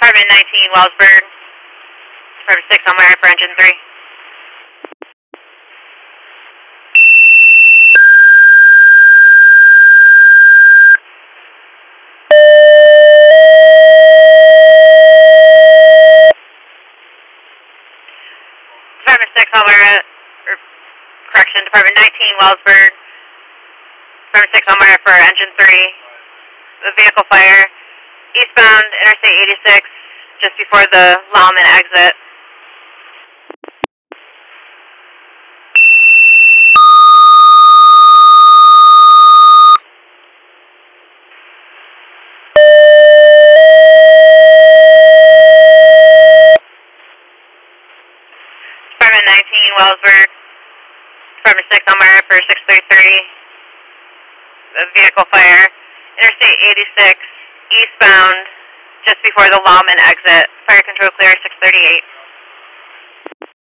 Department 19, Wellsburg. Department 6 on my right for engine 3. Department 6 on my right, correction, Department 19, Wellsburg. Department 6 on my right for engine 3. The vehicle fire. Eastbound Interstate 86, just before the Lawman exit. Department 19, Wellsburg. Department 6 on my right for 633. The vehicle fire. Interstate 86, eastbound, just before the Lawman exit. Fire control clear, 638.